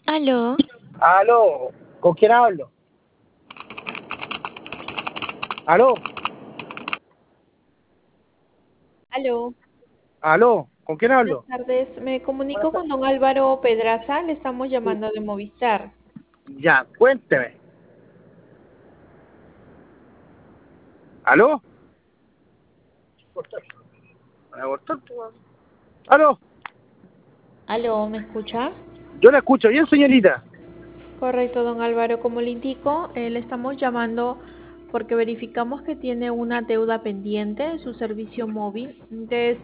Aló, Aló, ¿con quién hablo? Aló, Aló, aló, ¿con quién buenas hablo? tardes. Me Buenas comunico con tardes. don Álvaro Pedraza. Le estamos Sí. llamando de Movistar. Ya, cuénteme. ¿Aló? Van a cortar, pues, weón. Aló, Aló, ¿me escucha? yo la escucho bien, señorita. Correcto, don Álvaro. Como le indico, le estamos llamando porque verificamos que tiene una deuda pendiente en su servicio móvil de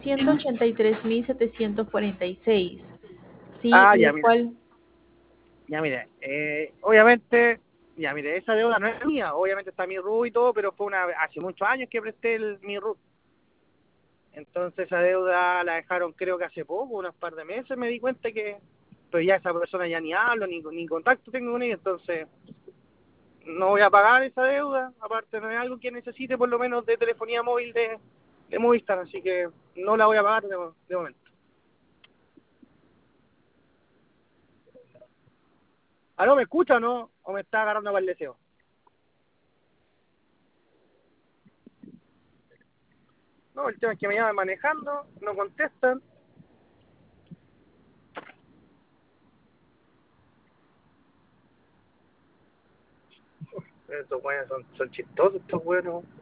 183.746. Sí, Ah, ya, el mira, cual, ya, mire. Obviamente, ya, mire, esa deuda no es mía. Obviamente está mi RUT y todo, pero fue hace muchos años que presté mi RUT. Entonces esa deuda la dejaron creo que hace poco, unos par de meses me di cuenta que, pues ya esa persona ya ni hablo, ni contacto tengo con ella, entonces no voy a pagar esa deuda, aparte no es algo que necesite por lo menos de telefonía móvil de Movistar, así que no la voy a pagar de momento. ¿Ah, no me escucha o no? ¿O me está agarrando para el deseo? No, el tema es que me llaman manejando, no contestan. Estos güeyes son chistosos, estos güeyes.